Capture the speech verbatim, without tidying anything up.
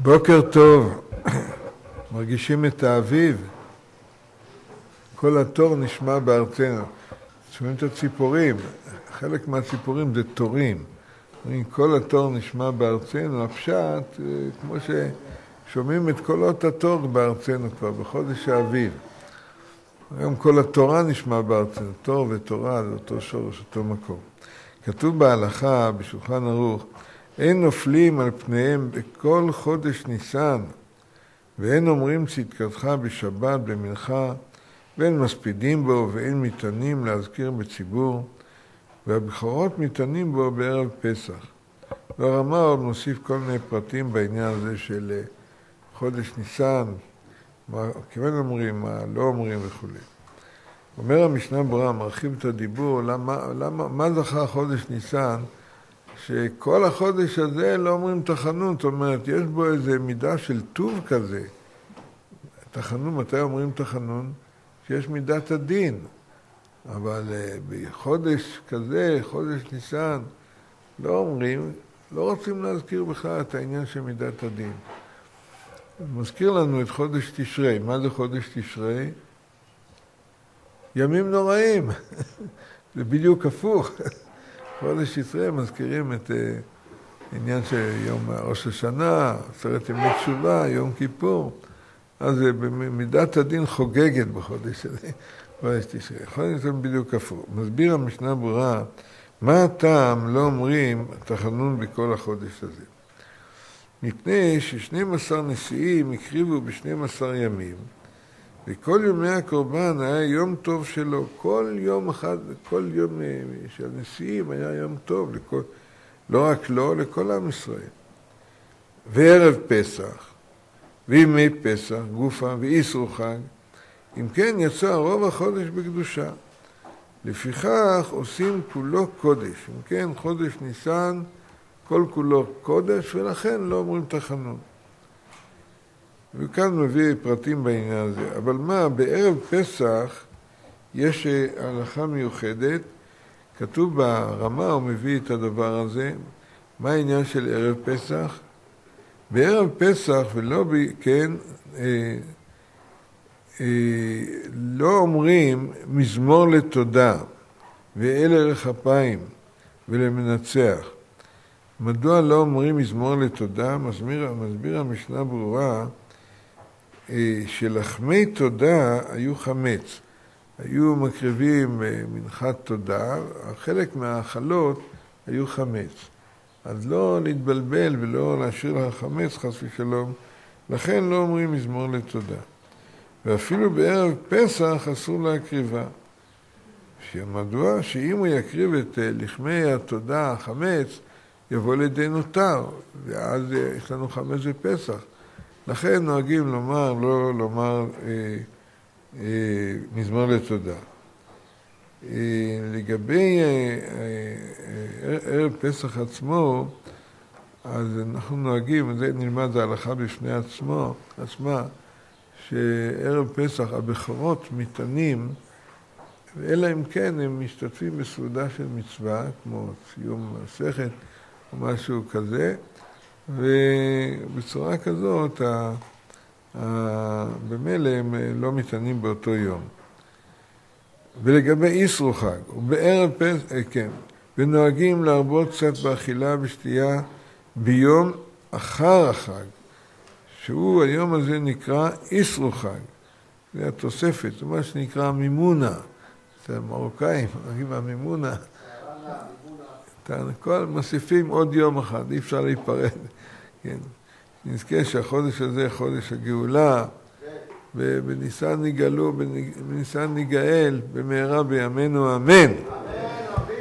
בוקר טוב, מרגישים את האביב? כל התור נשמע בארצנו. שומעים את הציפורים, חלק מהציפורים זה תורים. כל התור נשמע בארצנו, הפשט, כמו ששומעים את קולות התור בארצנו כבר, בחודש האביב. היום כל התורה נשמע בארצנו, תור ותורה זה אותו שורש, אותו מקום. כתוב בהלכה, בשולחן ערוך, אין נופלים על פניהם בכל חודש ניסן, ואין אומרים צדקתך בשבת, במנחה, ואין מספידים בו, ואין מתענים להזכיר בציבור, והבכורות מתענים בו בערב פסח. והרמה עוד מוסיף כל מיני פרטים בעניין הזה של חודש ניסן, מה כיוון אומרים, מה לא אומרים וכו'. אומר המשנה ברורה, מרחיב את הדיבור, למה, למה, מה זכה חודש ניסן? שכל החודש הזה לא אומרים תחנון, זאת אומרת, יש בו איזה מידה של טוב כזה. תחנון, מתי אומרים תחנון? שיש מידת הדין. אבל uh, בחודש כזה, חודש ניסן, לא אומרים, לא רוצים להזכיר בכלל את העניין של מידת הדין. מזכיר לנו את חודש תשרי. מה זה חודש תשרי? ימים נוראים. זה בדיוק הפוך. חודש תשרי מזכירים את uh, עניין של יום ראש השנה, עשרת ימי תשובה, יום כיפור. אז מידת הדין חוגגת בחודש הזה, חודש תשרי. חודש זה בדיוק הפוך. מסביר המשנה ברורה, מה הטעם לא אומרים תחנון בכל החודש הזה? מפני ששנים עשר נשיאים הקריבו בשנים עשר ימים, וכל יומי הקורבן היה יום טוב שלו. כל יום אחד, כל יום של הנשיאים היה יום טוב, לכל, לא רק לו, לכל עם ישראל. וערב פסח, וימי פסח, גופה ואיסרו חג, אם כן יצא רוב החודש בקדושה. לפיכך עושים כולו קודש. אם כן חודש ניסן, כל כולו קודש, ולכן לא אומרים תחנון. וכאן מביא פרטים בעניין הזה. אבל מה, בערב פסח יש הלכה מיוחדת, כתוב ברמה, הוא מביא את הדבר הזה. מה העניין של ערב פסח? בערב פסח ולא כן, אה, אה, לא אומרים מזמור לתודה ואל ערך אפיים ולמנצח. מדוע לא אומרים מזמור לתודה? מסביר, מסביר המשנה ברורה אה, שלחמי תודה היו חמץ. היו מקריבים מנחת תודה, חלק מהאכלות היו חמץ. אז לא להתבלבל ולא להשאיר לך חמץ חס ושלום, לכן לא אומרים מזמור לתודה. ואפילו בערב פסח אסור להקריבה. שמדוע? שאם הוא יקריב את לחמי התודה, החמץ, יבוא לידי נותר, ואז יש לנו חמץ בפסח. לכן נוהגים לומר, לא לומר אה, אה, מזמור לתודה. לגבי ערב פסח עצמו, אז אנחנו נוהגים, זה נלמד זה הלכה בפני עצמו, עצמה, שערב פסח הבכורות מתענים, אלא אם כן הם משתתפים בסעודה של מצווה, כמו סיום מסכת או משהו כזה, ובצורה כזאת, במילא הם לא מתענים באותו יום. ולגבי איסרו חג, ובערב פסח, כן, ונוהגים להרבות קצת באכילה ושתייה ביום אחר החג, שהוא היום הזה נקרא איסרו חג. זה התוספת, זה מה שנקרא מימונה. זה המרוקאים, נגיד המימונה. כל מוסיפים עוד יום אחד, אי אפשר להיפרד. כן. נזכה שהחודש הזה, חודש הגאולה, בניסן נגאלו, בניסן נגאל, במהרה בימינו אמן.